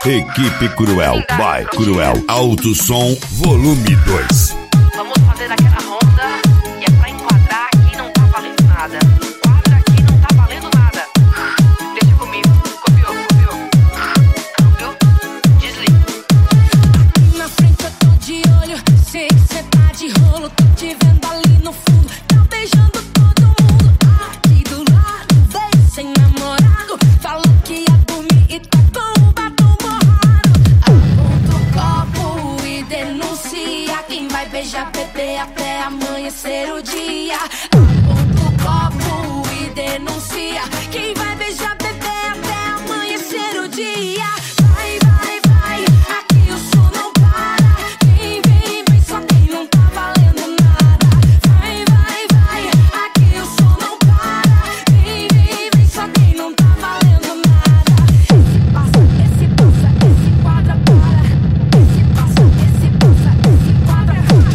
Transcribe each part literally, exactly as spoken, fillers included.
Equipe Cruel, by Cruel. Alto Som, volume dois. Vamos fazer aquela ronda e é pra enquadrar aqui não tá valendo nada. Enquadra aqui não tá valendo nada. Deixa comigo, copiou, copiou. Câmbio, desliga. Aqui na frente eu tô de olho, sei que cê tá de rolo. Tô te vendo ali no fundo, tá beijando todo mundo. Aqui do lado, veio sem namorado. Falou que ia dormir e tá com o batom borrado. Aponta o copo e denuncia quem vai beijar bebê até amanhecer o dia. Aponta o copo e denuncia quem vai beijar bebê até amanhecer o dia. Vai, vai, vai, aqui o som não para. Quem vem, vem, só quem não tá valendo nada. Vai, vai, vai, aqui o som não para. Quem vem, vem, só quem não tá valendo nada. Esse passa, esse passa, esse quadra para. Esse passa, esse passa, esse quadra para.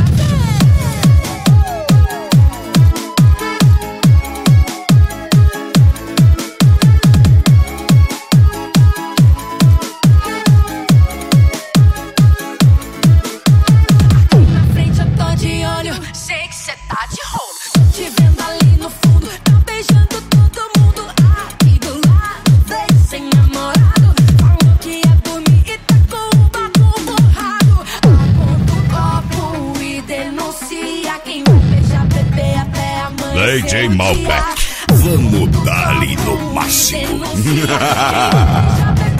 Aqui na frente eu tô de olho, sei que cê tá de rolo. Tô te vendo ali no fundo, tá beijando todo mundo. Aqui do lado, veio sem namorado. Falou que ia dormir e tá com o batom borrado. Aponta o copo e denuncia quem vai beijar bebê até amanhecer D J o dia. Malbec, vamos dar ali no máximo. Denuncia quem vai beijar bebê